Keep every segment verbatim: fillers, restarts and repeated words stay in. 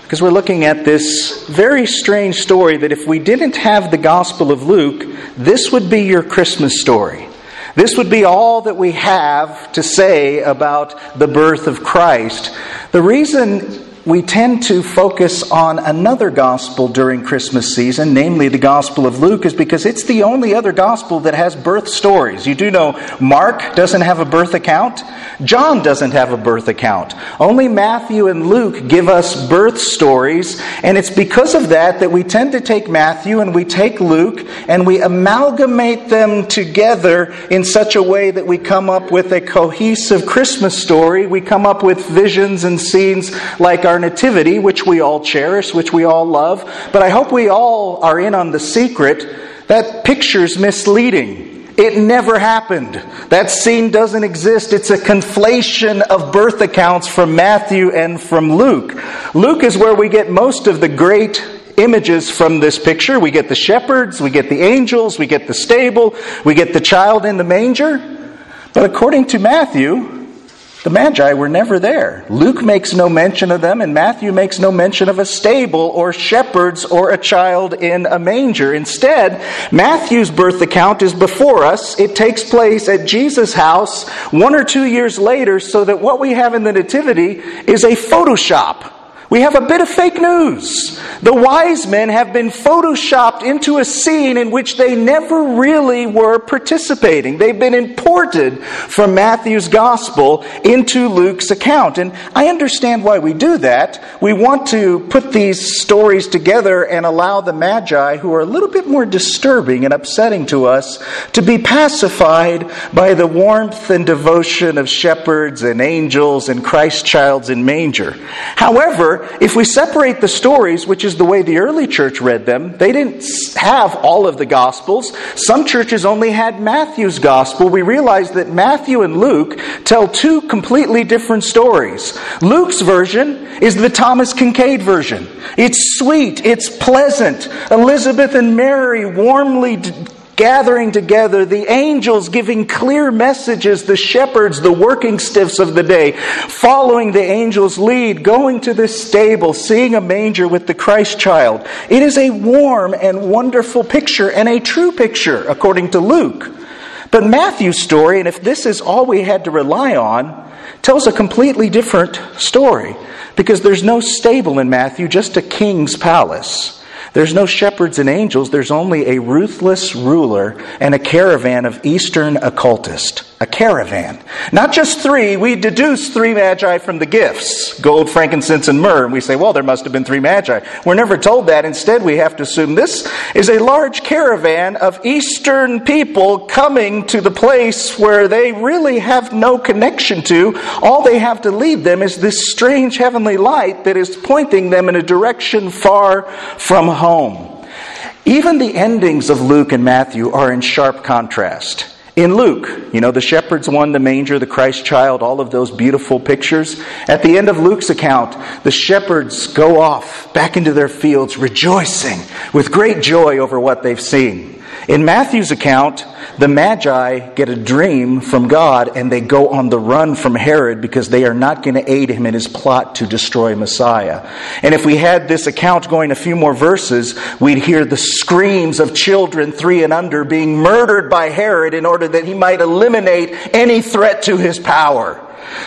because we're looking at this very strange story that if we didn't have the Gospel of Luke, this would be your Christmas story. This would be all that we have to say about the birth of Christ. The reason we tend to focus on another gospel during Christmas season, namely the Gospel of Luke, is because it's the only other gospel that has birth stories. You do know Mark doesn't have a birth account. John doesn't have a birth account. Only Matthew and Luke give us birth stories, and it's because of that that we tend to take Matthew and we take Luke and we amalgamate them together in such a way that we come up with a cohesive Christmas story. We come up with visions and scenes like our Nativity, which we all cherish, which we all love. But I hope we all are in on the secret that picture's misleading. It never happened. That scene doesn't exist. It's a conflation of birth accounts from Matthew and from Luke. Luke is where we get most of the great images from this picture. We get the shepherds, we get the angels, we get the stable, we get the child in the manger. But according to Matthew, the Magi were never there. Luke makes no mention of them, and Matthew makes no mention of a stable or shepherds or a child in a manger. Instead, Matthew's birth account is before us. It takes place at Jesus' house one or two years later, so that what we have in the Nativity is a Photoshop. We have a bit of fake news. The wise men have been photoshopped into a scene in which they never really were participating. They've been imported from Matthew's gospel into Luke's account. And I understand why we do that. We want to put these stories together and allow the Magi, who are a little bit more disturbing and upsetting to us, to be pacified by the warmth and devotion of shepherds and angels and Christ childs in manger. However, if we separate the stories, which is the way the early church read them, they didn't have all of the Gospels. Some churches only had Matthew's Gospel. We realize that Matthew and Luke tell two completely different stories. Luke's version is the Thomas Kincaid version. It's sweet. It's pleasant. Elizabeth and Mary warmly d- gathering together, the angels giving clear messages, the shepherds, the working stiffs of the day, following the angels' lead, going to the stable, seeing a manger with the Christ child. It is a warm and wonderful picture, and a true picture, according to Luke. But Matthew's story, and if this is all we had to rely on, tells a completely different story, because there's no stable in Matthew, just a king's palace. There's no shepherds and angels. There's only a ruthless ruler and a caravan of Eastern occultists. A caravan. Not just three. We deduce three magi from the gifts. Gold, frankincense, and myrrh. And we say, well, there must have been three magi. We're never told that. Instead, we have to assume this is a large caravan of Eastern people coming to the place where they really have no connection to. All they have to lead them is this strange heavenly light that is pointing them in a direction far from home. Even the endings of Luke and Matthew are in sharp contrast. In Luke, you know, the shepherds won the manger, the Christ child, all of those beautiful pictures. At the end of Luke's account, the shepherds go off back into their fields rejoicing with great joy over what they've seen. In Matthew's account, the Magi get a dream from God and they go on the run from Herod because they are not going to aid him in his plot to destroy Messiah. And if we had this account going a few more verses, we'd hear the screams of children three and under being murdered by Herod in order that he might eliminate any threat to his power.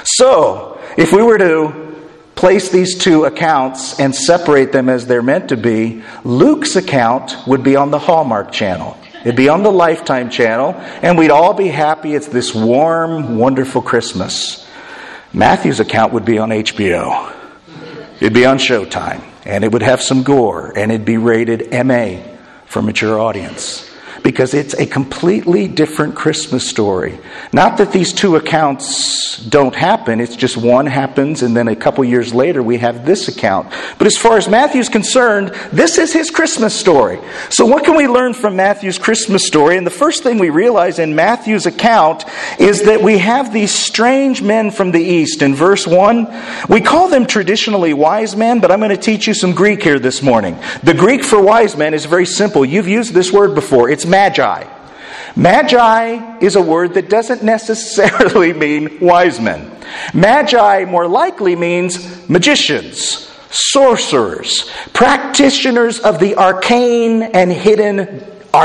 So, if we were to place these two accounts and separate them as they're meant to be, Luke's account would be on the Hallmark Channel. It'd be on the Lifetime Channel, and we'd all be happy it's this warm, wonderful Christmas. Matthew's account would be on H B O. It'd be on Showtime, and it would have some gore, and it'd be rated M A for mature audience. Because it's a completely different Christmas story. Not that these two accounts don't happen, it's just one happens and then a couple years later we have this account. But as far as Matthew's concerned, this is his Christmas story. So what can we learn from Matthew's Christmas story? And the first thing we realize in Matthew's account is that we have these strange men from the East. In verse one, we call them traditionally wise men, but I'm going to teach you some Greek here this morning. The Greek for wise men is very simple. You've used this word before. It's magi. Magi is a word that doesn't necessarily mean wise men. Magi more likely means magicians sorcerers, practitioners of the arcane and hidden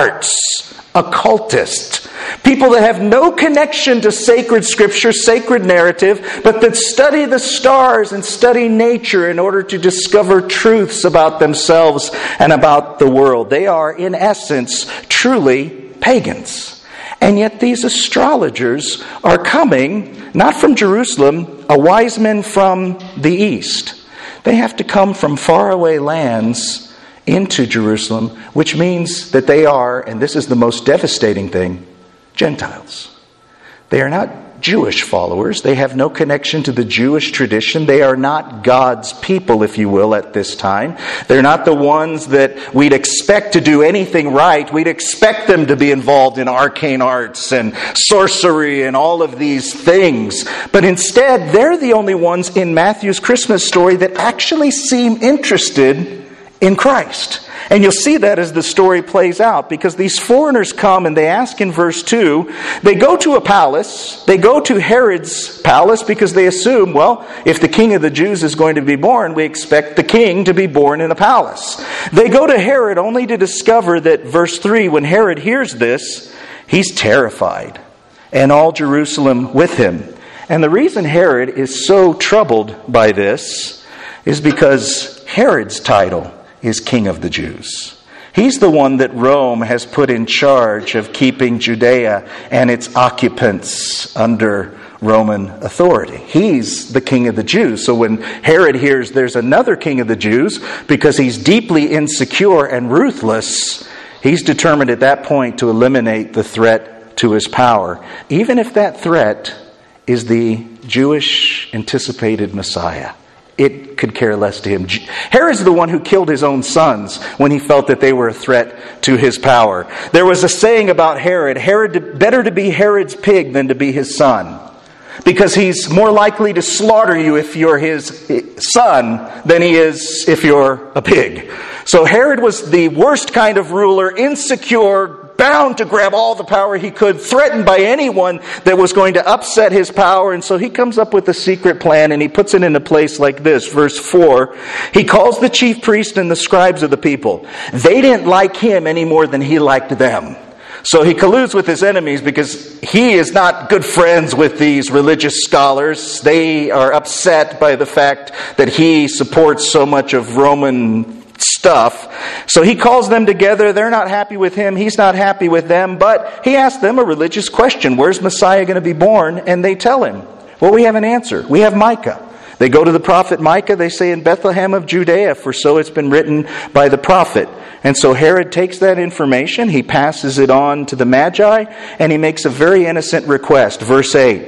arts, occultists, people that have no connection to sacred scripture, sacred narrative, but that study the stars and study nature in order to discover truths about themselves and about the world. They are, in essence, truly pagans. And yet these astrologers are coming, not from Jerusalem, a wise men from the east. They have to come from faraway lands into Jerusalem, which means that they are, and this is the most devastating thing, Gentiles. They are not Jewish followers. They have no connection to the Jewish tradition. They are not God's people, if you will, at this time. They're not the ones that we'd expect to do anything right. We'd expect them to be involved in arcane arts and sorcery and all of these things. But instead, they're the only ones in Matthew's Christmas story that actually seem interested in Christ. And you'll see that as the story plays out, because these foreigners come and they ask in verse two, they go to a palace, they go to Herod's palace because they assume, well, if the king of the Jews is going to be born, we expect the king to be born in a palace. They go to Herod only to discover that, verse three, when Herod hears this, he's terrified, and all Jerusalem with him. And the reason Herod is so troubled by this is because Herod's title is King of the Jews. He's the one that Rome has put in charge of keeping Judea and its occupants under Roman authority. He's the King of the Jews. So when Herod hears there's another King of the Jews, because he's deeply insecure and ruthless, he's determined at that point to eliminate the threat to his power, even if that threat is the Jewish anticipated Messiah. It could care less to him. Herod's the one who killed his own sons when he felt that they were a threat to his power. There was a saying about Herod, Herod, better to be Herod's pig than to be his son, because he's more likely to slaughter you if you're his son than he is if you're a pig. So Herod was the worst kind of ruler, insecure, bound to grab all the power he could, threatened by anyone that was going to upset his power. And so he comes up with a secret plan, and he puts it in a place like this. Verse four, he calls the chief priest and the scribes of the people. They didn't like him any more than he liked them. So he colludes with his enemies because he is not good friends with these religious scholars. They are upset by the fact that he supports so much of Roman stuff. So he calls them together. They're not happy with him. He's not happy with them. But he asks them a religious question. Where's Messiah going to be born? And they tell him. Well, we have an answer. We have Micah. They go to the prophet Micah. They say, in Bethlehem of Judea, for so it's been written by the prophet. And so Herod takes that information. He passes it on to the Magi. And he makes a very innocent request. Verse eight.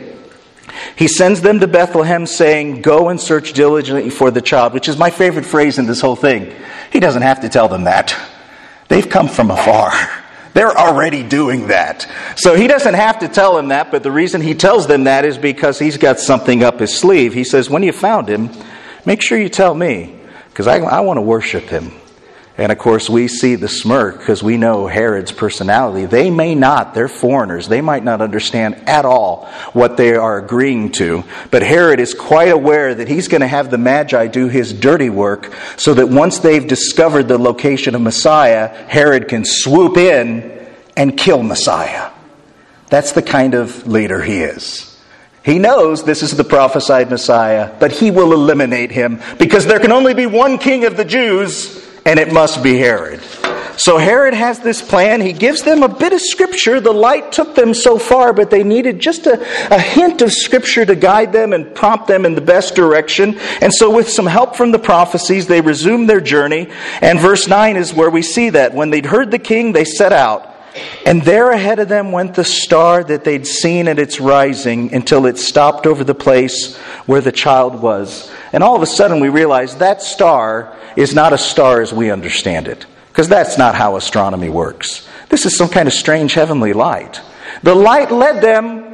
He sends them to Bethlehem saying, go and search diligently for the child, which is my favorite phrase in this whole thing. He doesn't have to tell them that. They've come from afar. They're already doing that. So he doesn't have to tell them that, but the reason he tells them that is because he's got something up his sleeve. He says, when you found him, make sure you tell me, because I, I want to worship him. And of course, we see the smirk because we know Herod's personality. They may not, they're foreigners. They might not understand at all what they are agreeing to. But Herod is quite aware that he's going to have the Magi do his dirty work so that once they've discovered the location of Messiah, Herod can swoop in and kill Messiah. That's the kind of leader he is. He knows this is the prophesied Messiah, but he will eliminate him because there can only be one king of the Jews, and it must be Herod. So Herod has this plan. He gives them a bit of Scripture. The light took them so far, but they needed just a, a hint of Scripture to guide them and prompt them in the best direction. And so with some help from the prophecies, they resumed their journey. And verse nine is where we see that. When they'd heard the king, they set out. And there ahead of them went the star that they'd seen at its rising until it stopped over the place where the child was. And all of a sudden we realize that star is not a star as we understand it, because that's not how astronomy works. This is some kind of strange heavenly light. The light led them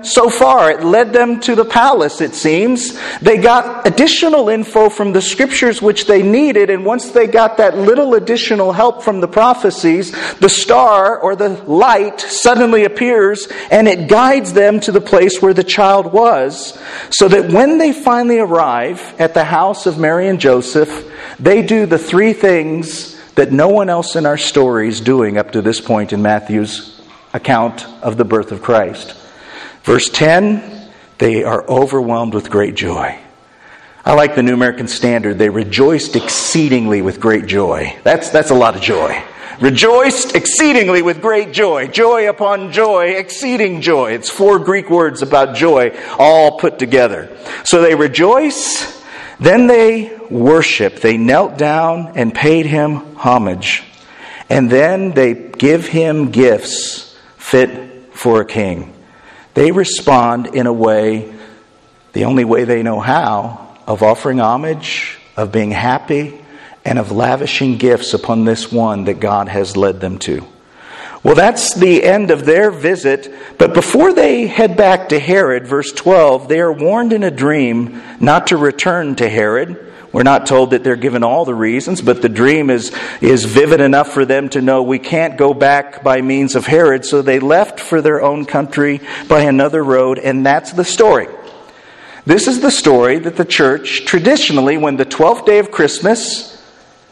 them so far. It led them to the palace, it seems. They got additional info from the scriptures which they needed, and once they got that little additional help from the prophecies, the star or the light suddenly appears and it guides them to the place where the child was, so that when they finally arrive at the house of Mary and Joseph, they do the three things that no one else in our story is doing up to this point in Matthew's account of the birth of Christ. Verse ten, they are overwhelmed with great joy. I like the New American Standard. They rejoiced exceedingly with great joy. That's, that's a lot of joy. Rejoiced exceedingly with great joy. Joy upon joy, exceeding joy. It's four Greek words about joy all put together. So they rejoice, then they worship. They knelt down and paid him homage. And then they give him gifts fit for a king. They respond in a way, the only way they know how, of offering homage, of being happy, and of lavishing gifts upon this one that God has led them to. Well, that's the end of their visit. But before they head back to Herod, verse twelve, they are warned in a dream not to return to Herod. We're not told that they're given all the reasons, but the dream is, is vivid enough for them to know we can't go back by means of Herod. So they left for their own country by another road, and that's the story. This is the story that the church traditionally, when the twelfth day of Christmas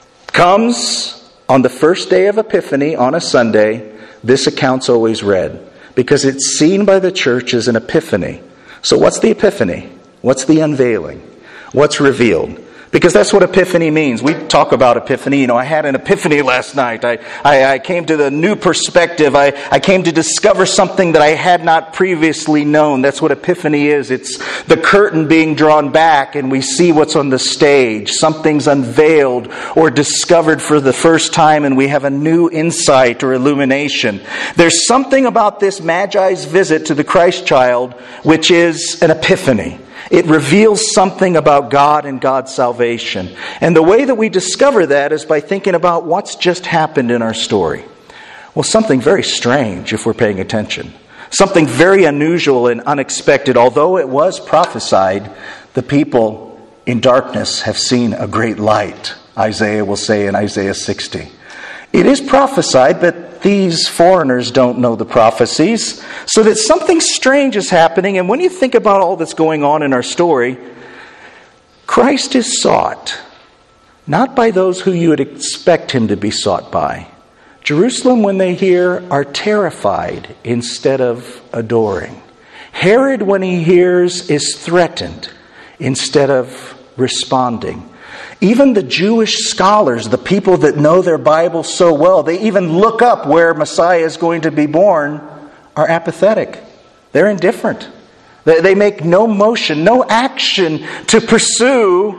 comes on the first day of Epiphany on a Sunday, this account's always read, because it's seen by the church as an epiphany. So what's the epiphany? What's the unveiling? What's revealed? Because that's what epiphany means. We talk about epiphany. You know, I had an epiphany last night. I, I, I came to the new perspective. I, I came to discover something that I had not previously known. That's what epiphany is. It's the curtain being drawn back and we see what's on the stage. Something's unveiled or discovered for the first time and we have a new insight or illumination. There's something about this Magi's visit to the Christ child which is an epiphany. It reveals something about God and God's salvation. And the way that we discover that is by thinking about what's just happened in our story. Well, something very strange if we're paying attention. Something very unusual and unexpected. Although it was prophesied, the people in darkness have seen a great light, Isaiah will say in Isaiah sixty. It is prophesied, but these foreigners don't know the prophecies, so that something strange is happening. And when you think about all that's going on in our story, Christ is sought, not by those who you would expect him to be sought by. Jerusalem, when they hear, are terrified instead of adoring. Herod, when he hears, is threatened instead of responding. Even the Jewish scholars, the people that know their Bible so well, they even look up where Messiah is going to be born, are apathetic. They're indifferent. They make no motion, no action to pursue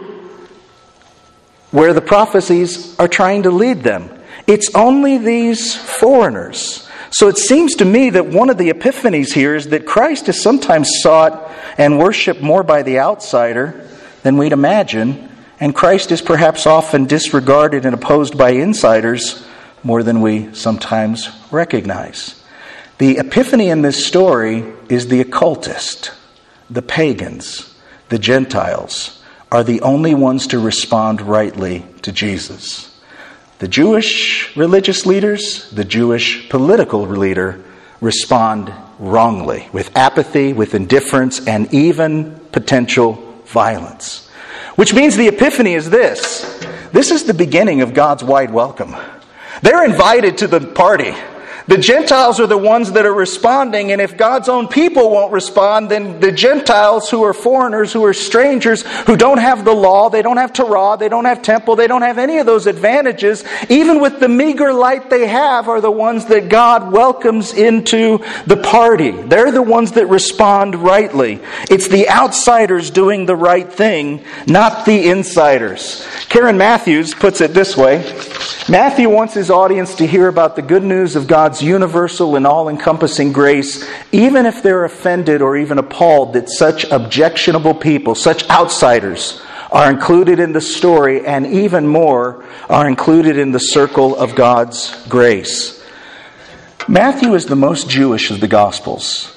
where the prophecies are trying to lead them. It's only these foreigners. So it seems to me that one of the epiphanies here is that Christ is sometimes sought and worshipped more by the outsider than we'd imagine. And Christ is perhaps often disregarded and opposed by insiders more than we sometimes recognize. The epiphany in this story is the occultist, the pagans, the Gentiles are the only ones to respond rightly to Jesus. The Jewish religious leaders, the Jewish political leader respond wrongly, with apathy, with indifference, and even potential violence. Which means the epiphany is this. This is the beginning of God's wide welcome. They're invited to the party. The Gentiles are the ones that are responding, and if God's own people won't respond, then the Gentiles who are foreigners, who are strangers, who don't have the law, they don't have Torah, they don't have temple, they don't have any of those advantages, even with the meager light they have, are the ones that God welcomes into the party. They're the ones that respond rightly. It's the outsiders doing the right thing, not the insiders. Karen Matthews puts it this way. Matthew wants his audience to hear about the good news of God's universal and all-encompassing grace, even if they're offended or even appalled that such objectionable people, such outsiders, are included in the story, and even more, are included in the circle of God's grace. Matthew is the most Jewish of the Gospels.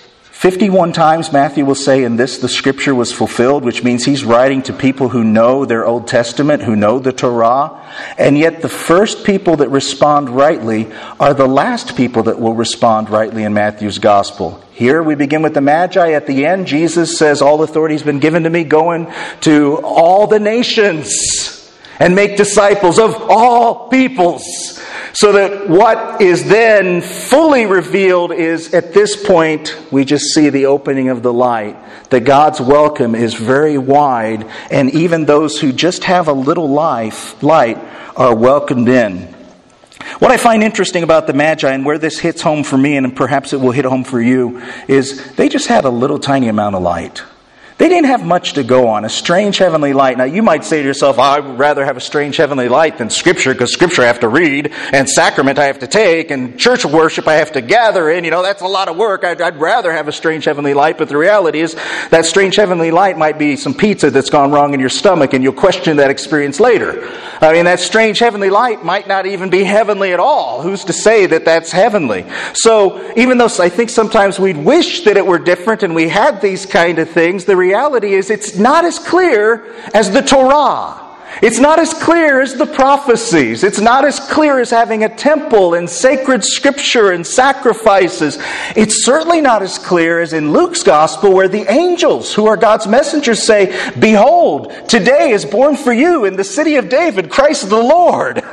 fifty-one times Matthew will say, "In this the scripture was fulfilled," which means he's writing to people who know their Old Testament, who know the Torah. And yet the first people that respond rightly are the last people that will respond rightly in Matthew's gospel. Here we begin with the Magi. At the end, Jesus says, "All authority has been given to me. Go into all the nations and make disciples of all peoples." So that what is then fully revealed is, at this point, we just see the opening of the light. That God's welcome is very wide, and even those who just have a little life, light are welcomed in. What I find interesting about the Magi, and where this hits home for me, and perhaps it will hit home for you, is they just had a little tiny amount of light. They didn't have much to go on. A strange heavenly light. Now you might say to yourself, "I would rather have a strange heavenly light than Scripture, because Scripture I have to read, and sacrament I have to take, and church worship I have to gather in. You know, that's a lot of work. I'd, I'd rather have a strange heavenly light." But the reality is, that strange heavenly light might be some pizza that's gone wrong in your stomach, and you'll question that experience later. I mean, that strange heavenly light might not even be heavenly at all. Who's to say that that's heavenly? So, even though I think sometimes we'd wish that it were different and we had these kind of things, the reality is it's not as clear as the Torah. It's not as clear as the prophecies. It's not as clear as having a temple and sacred scripture and sacrifices. It's certainly not as clear as in Luke's gospel, where the angels, who are God's messengers, say, "Behold, today is born for you in the city of David Christ the Lord.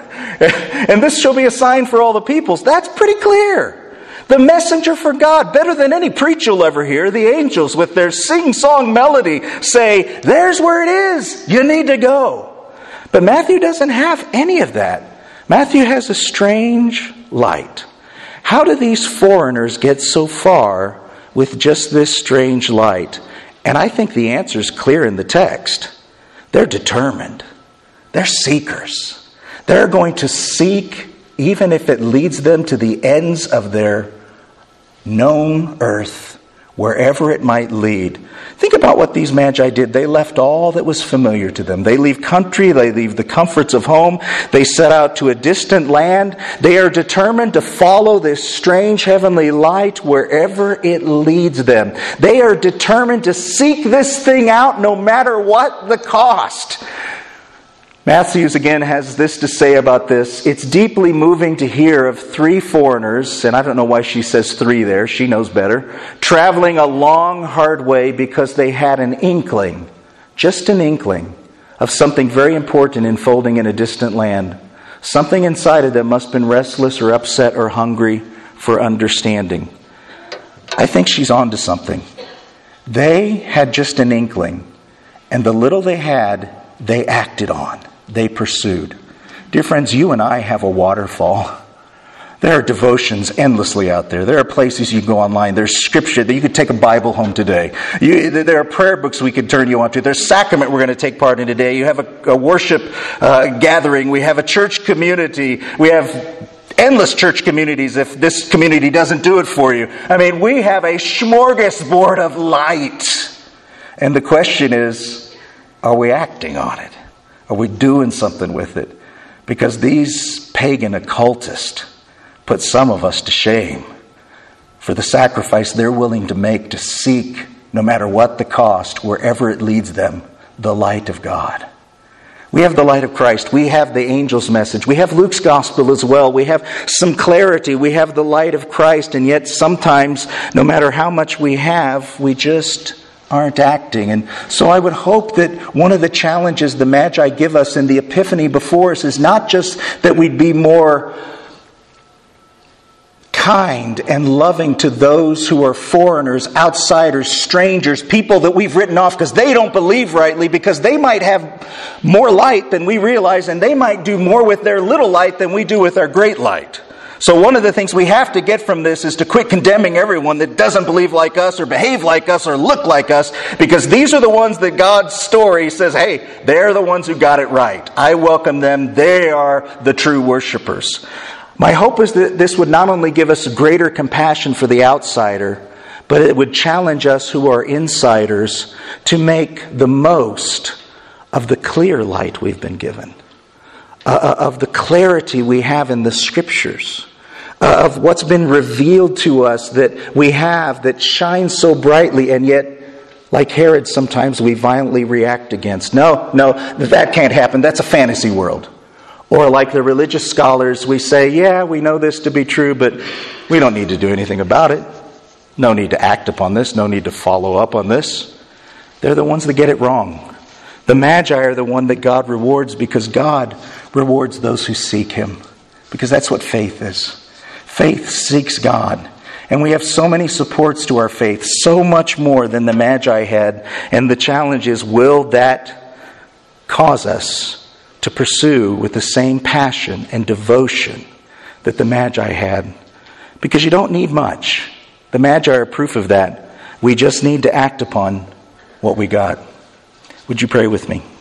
And this shall be a sign for all the peoples." That's pretty clear. The messenger for God, better than any preach you'll ever hear, the angels with their sing-song melody say, "There's where it is. You need to go." But Matthew doesn't have any of that. Matthew has a strange light. How do these foreigners get so far with just this strange light? And I think the answer is clear in the text. They're determined. They're seekers. They're going to seek, even if it leads them to the ends of their known earth, wherever it might lead. Think about what these Magi did. They left all that was familiar to them. They leave country. They leave the comforts of home. They set out to a distant land. They are determined to follow this strange heavenly light wherever it leads them. They are determined to seek this thing out no matter what the cost. Matthews again has this to say about this. It's deeply moving to hear of three foreigners, and I don't know why she says three there, she knows better, traveling a long, hard way because they had an inkling, just an inkling, of something very important unfolding in a distant land. Something inside of them must have been restless or upset or hungry for understanding. I think she's on to something. They had just an inkling, and the little they had, they acted on. They pursued. Dear friends, you and I have a waterfall. There are devotions endlessly out there. There are places you can go online. There's scripture that you could take a Bible home today. You, there are prayer books we could turn you on to. There's sacrament we're going to take part in today. You have a, a worship uh, gathering. We have a church community. We have endless church communities if this community doesn't do it for you. I mean, we have a smorgasbord of light. And the question is, are we acting on it? Are we doing something with it? Because these pagan occultists put some of us to shame for the sacrifice they're willing to make to seek, no matter what the cost, wherever it leads them, the light of God. We have the light of Christ. We have the angel's message. We have Luke's gospel as well. We have some clarity. We have the light of Christ. And yet sometimes, no matter how much we have, we just aren't acting. And so I would hope that one of the challenges the Magi give us in the Epiphany before us is not just that we'd be more kind and loving to those who are foreigners, outsiders, strangers, people that we've written off because they don't believe rightly, because they might have more light than we realize, and they might do more with their little light than we do with our great light. So one of the things we have to get from this is to quit condemning everyone that doesn't believe like us or behave like us or look like us, because these are the ones that God's story says, hey, they're the ones who got it right. I welcome them. They are the true worshipers. My hope is that this would not only give us greater compassion for the outsider, but it would challenge us who are insiders to make the most of the clear light we've been given, uh, of the clarity we have in the Scriptures, of what's been revealed to us that we have that shines so brightly, and yet, like Herod, sometimes we violently react against. No, no, that can't happen. That's a fantasy world. Or like the religious scholars, we say, yeah, we know this to be true, but we don't need to do anything about it. No need to act upon this. No need to follow up on this. They're the ones that get it wrong. The Magi are the one that God rewards because God rewards those who seek Him. Because that's what faith is. Faith seeks God. And we have so many supports to our faith, so much more than the Magi had. And the challenge is, will that cause us to pursue with the same passion and devotion that the Magi had? Because you don't need much. The Magi are proof of that. We just need to act upon what we got. Would you pray with me?